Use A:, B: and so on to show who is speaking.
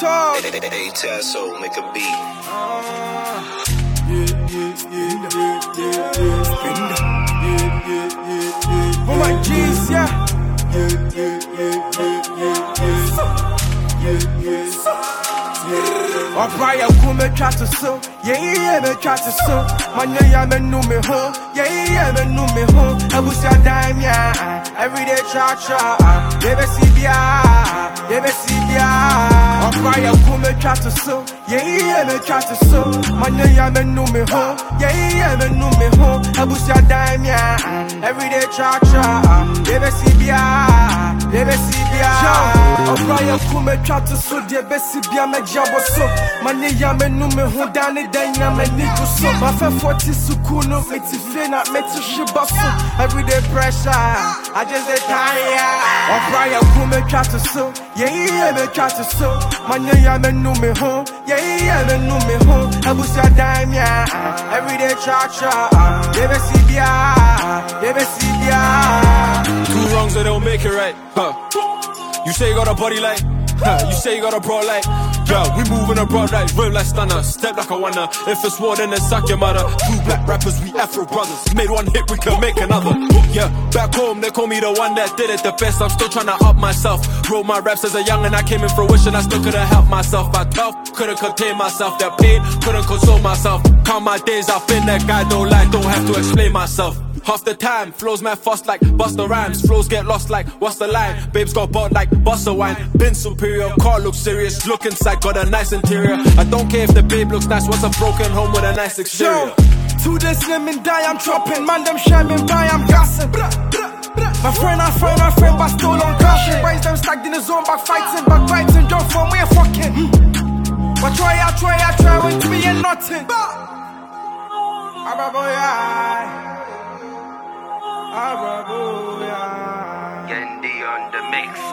A: talk.
B: Hey, Tasso, make a beat.
A: For my G's, yeah. Alright, I'm me try to so. Yeah, me try to so. My name, me know me home. Yeah, me know me home. I was your dime, yeah. Every day, cha-cha. Yeah, me see ya. Yeah, me see ya. Alright, I'm me try to so. Yeah, me try to so. My name, me know me home. Yeah, me know me home. I was your dime, yeah. Every day, cha-cha. Yeah, me see ya. Yeah, me see ya. Alright, I'm me try to so. Yeah, me see ya. Me jabo so. Mane ya me no me ho dane dan ya me ni go so. My fe 40 sukunu me ti fe na me ti shiba so. Everyday pressure, I just get tired. Alright, I'm me try to so. Yeah, me try to so. Mane ya me no me ho. Yeah, me no me ho. I was your dime ya. Everyday cha-cha. Yeah, me see ya. Yeah, me see ya.
C: Two wrongs that don't make it right. You say you got a body like, you say you got a bro like. Yo, we moving abroad like real like stunner. Step like a wonder. If it's war, then it's suck your mother. Two black rappers, we Afro brothers. Made one hit, we can make another. Yeah, back home, they call me the one that did it the best. I'm still trying to up myself. Wrote my raps as a young and I came in fruition. I still couldn't help myself. My tough, couldn't contain myself. That pain, couldn't console myself. Count my days, I've been that guy. Don't lie, don't have to explain myself. Half the time, flows mad fast like Busta Rhymes. Flows get lost like, what's the line? Babes got bought like Busta Wine. Been superior, car looks serious. Look inside, got a nice interior. I don't care if the babe looks nice. What's a broken home with a nice exterior?
A: To the slim and die, I'm chopping. Man, them shamming by, I'm gassing. My friend, but still on caution. Boys, them stacked in the zone, back fighting, don't form, we're fucking. But try, when to me ain't nothing.
B: Yendi on the mix.